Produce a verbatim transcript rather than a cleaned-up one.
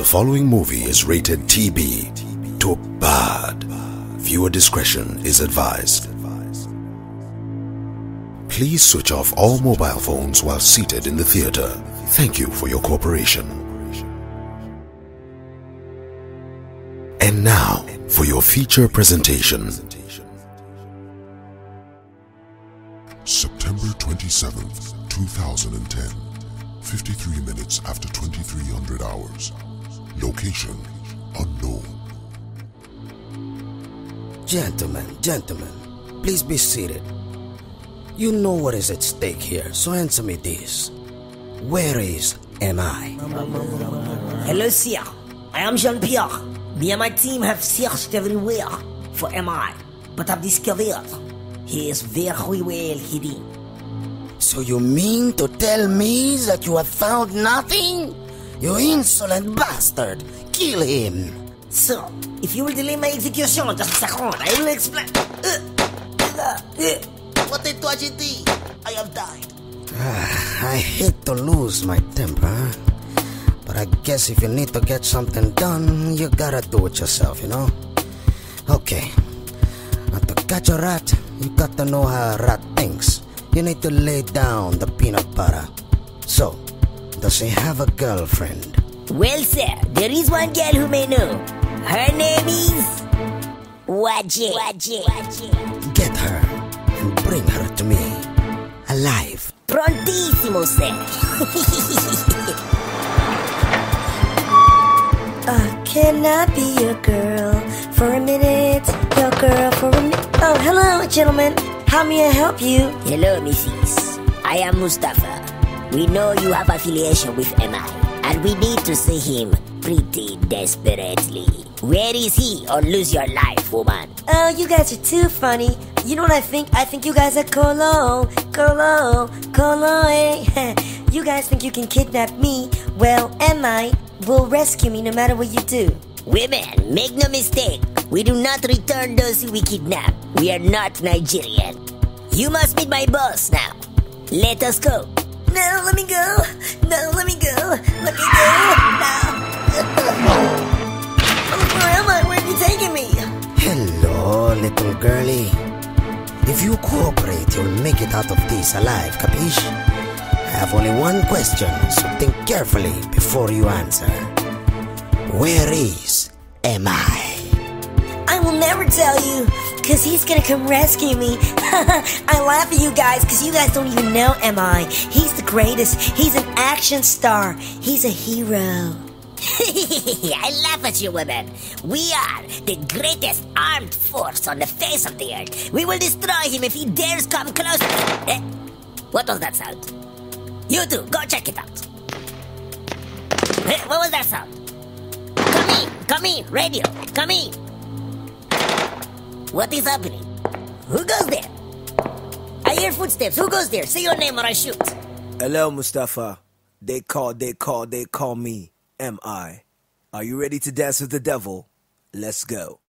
The following movie is rated T B. Too bad. Viewer discretion is advised. Please switch off all mobile phones while seated in the theater. Thank you for your cooperation. And now, for your feature presentation. September twenty-seventh, two thousand ten. fifty-three minutes after twenty-three hundred hours. Location unknown. Gentlemen, gentlemen, please be seated. You know what is at stake here, so answer me this. Where is M I? Hello, sir. I am Jean-Pierre. Me and my team have searched everywhere for M I, but have discovered he is very well hidden. So you mean to tell me that you have found nothing? You insolent bastard! Kill him! Sir, if you will delay my execution just a second, I will explain. Uh, uh, uh, what a tragedy! I have died. I hate to lose my temper, but I guess if you need to get something done, you gotta do it yourself, you know? Okay, now to catch a rat, you got to know how a rat thinks. You need to lay down the peanut butter. So, does he have a girlfriend? Well, sir, there is one girl who may know. Her name is Waje. Waje. Get her and bring her to me, alive. Prontissimo, sir. uh, can I be your girl for a minute? Your girl for a minute. Oh, hello, gentlemen. How may I help you? Hello, missus. I am Mustafa. We know you have affiliation with M I, and we need to see him pretty desperately. Where is he, or lose your life, woman? Oh, you guys are too funny. You know what I think? I think you guys are colo, colo, colo, eh? You guys think you can kidnap me? Well, M I will rescue me no matter what you do. Women, make no mistake. We do not return those who we kidnap. We are not Nigerian. You must meet my boss now. Let us go. No, let me go. No, let me go. Let me go. No. Where am I? Where are you taking me? Hello, little girlie. If you cooperate, you'll make it out of this alive, capiche? I have only one question, so think carefully before you answer. Where is M I? I will never tell you, cause he's gonna come rescue me. I laugh at you guys, cause you guys don't even know M I. He's the greatest. He's an action star. He's a hero. I laugh at you, women. We are the greatest armed force on the face of the earth. We will destroy him if he dares come close. Eh? What was that sound? You two, go check it out. Eh, what was that sound? Come in, come in, radio, come in. What is happening? Who goes there? I hear footsteps. Who goes there? Say your name or I shoot. Hello, Mustafa. They call, they call, they call me M I. Are you ready to dance with the devil? Let's go.